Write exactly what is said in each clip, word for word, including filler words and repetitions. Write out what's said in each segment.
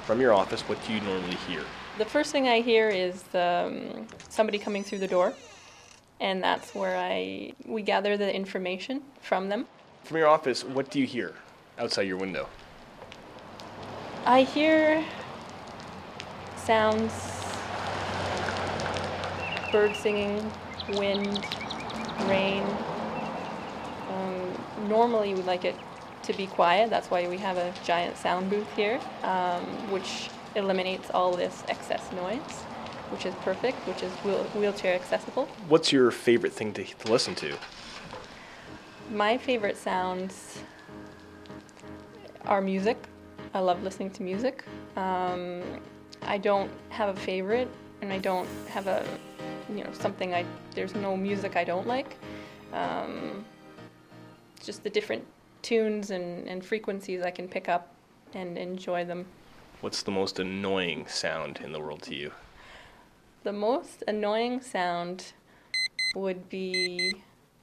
From your office, what do you normally hear? The first thing I hear is um, somebody coming through the door, and that's where I we gather the information from them. From your office, what do you hear outside your window? I hear sounds, birds singing, wind, rain. Um, normally we like it to be quiet. That's why we have a giant sound booth here, um, which eliminates all this excess noise, which is perfect, which is wheel- wheelchair accessible. What's your favorite thing to, to listen to? My favorite sounds are music. I love listening to music. Um, I don't have a favorite, and I don't have a, you know, something I, there's no music I don't like. Um, just the different tunes and, and frequencies I can pick up and enjoy them. What's the most annoying sound in the world to you? The most annoying sound would be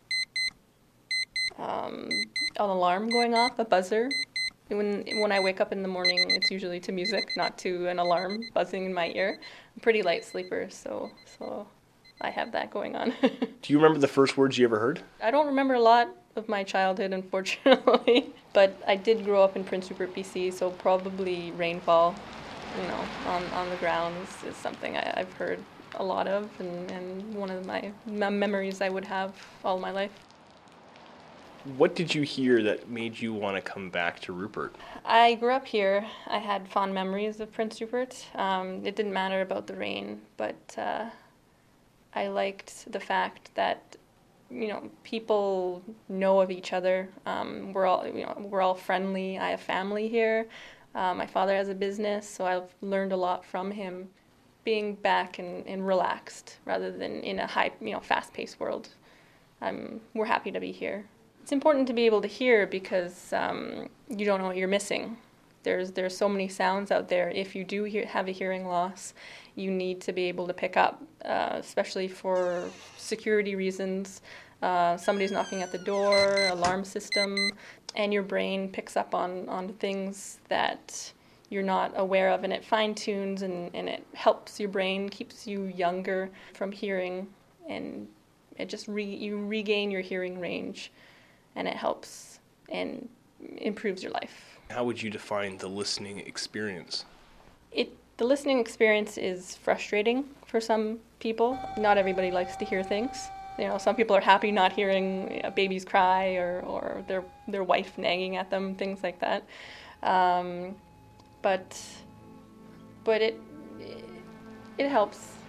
um, an alarm going off, a buzzer. When when I wake up in the morning, it's usually to music, not to an alarm buzzing in my ear. I'm a pretty light sleeper, so so I have that going on. Do you remember the first words you ever heard? I don't remember a lot of my childhood, unfortunately, but I did grow up in Prince Rupert, B C, so probably rainfall, you know, on, on the ground is, is something I, I've heard a lot of, and, and one of my mem- memories I would have all my life. What did you hear that made you want to come back to Rupert? I grew up here. I had fond memories of Prince Rupert. Um, it didn't matter about the rain, but uh, I liked the fact that, you know, people know of each other. Um, we're all, you know, we're all friendly. I have family here. Uh, my father has a business, so I've learned a lot from him. Being back and, and relaxed rather than in a high, you know, fast-paced world. I'm, we're happy to be here. It's important to be able to hear because um, you don't know what you're missing. There's there's so many sounds out there. If you do hear, have a hearing loss, you need to be able to pick up, uh, especially for security reasons. Uh, somebody's knocking at the door, alarm system, and your brain picks up on, on things that you're not aware of, and it fine-tunes and, and it helps your brain, keeps you younger from hearing, and it just re, you regain your hearing range. And it helps and improves your life. How would you define the listening experience? It the listening experience is frustrating for some people. Not everybody likes to hear things. You know, some people are happy not hearing a baby's cry or, or their their wife nagging at them, things like that. Um, but but it it helps.